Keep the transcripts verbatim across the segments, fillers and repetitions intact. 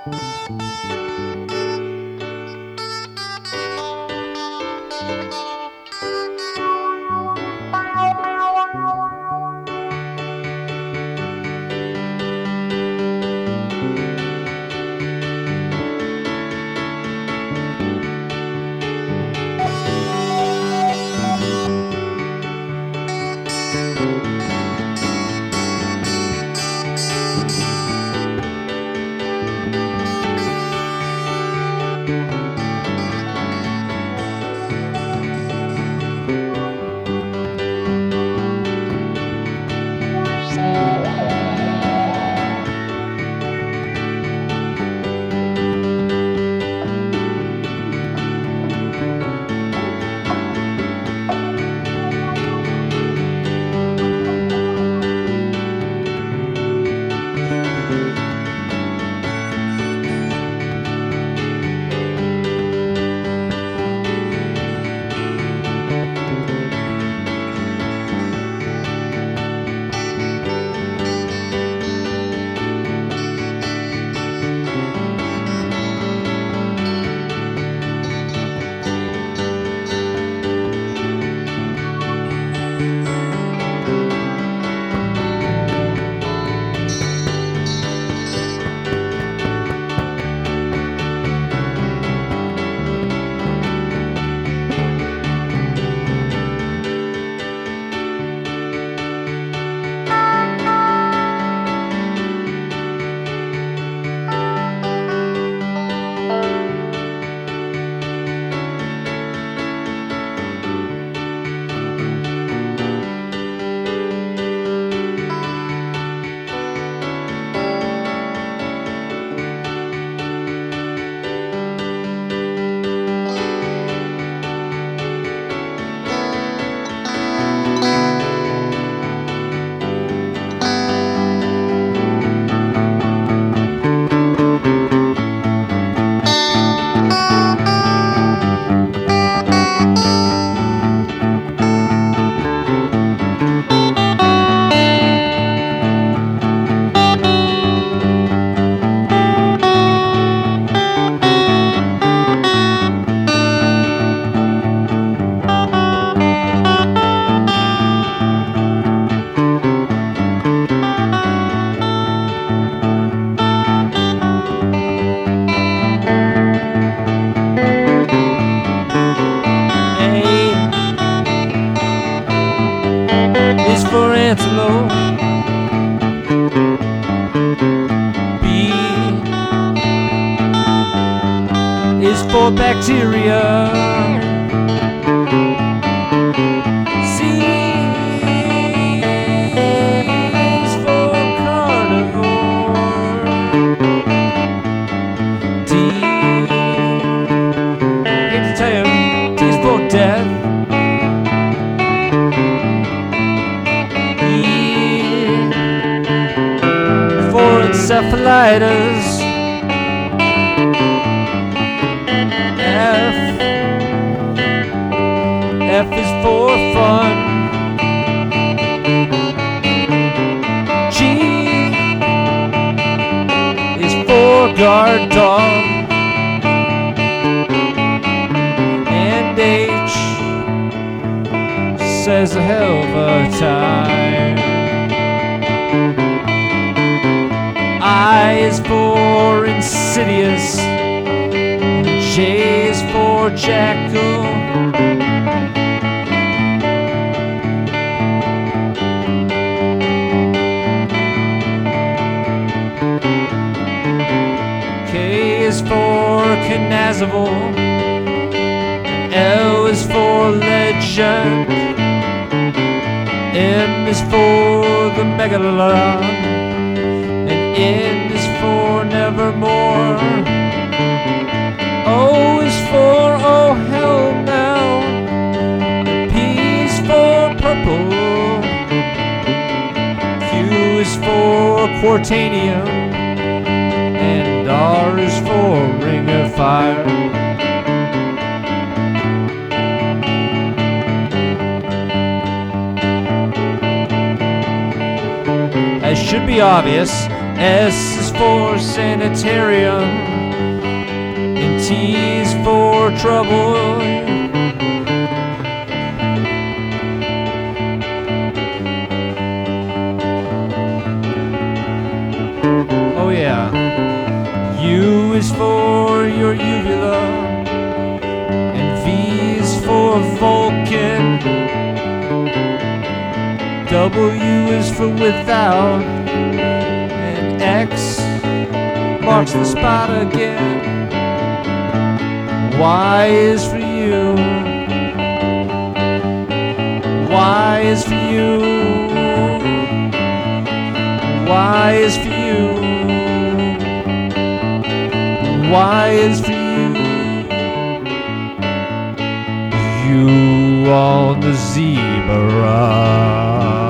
For antelope. B is for bacteria. C is for carnivore. D, hate to tell you, D is for death. Encephalitis. F F is for fun. G is for guard dog. And H says a hell of a time. I is for insidious. J is for jackal. K is for Knazable. L is for legend. M is for the megalodon. And N is for nevermore. O is for oh hell now. And P is for purple. Q is for Quartanium. And R is for Ring of Fire. As should be obvious, S is for sanitarium, and T's for trouble. Oh yeah. U is for your uvula, and V is for Vulcan. W is for without, and X marks the spot again. Y is for you. Y is for you. Y is for you. Y is for you. You on the zebra.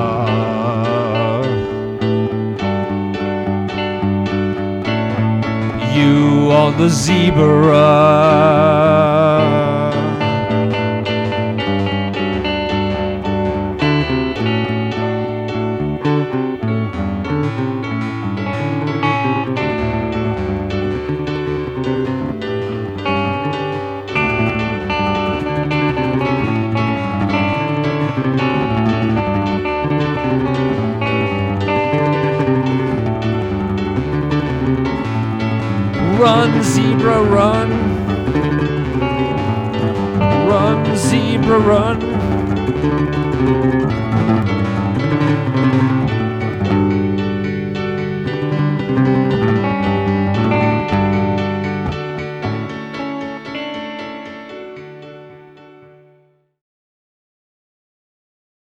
You on the zebra. Run, zebra, run. Run, zebra, run.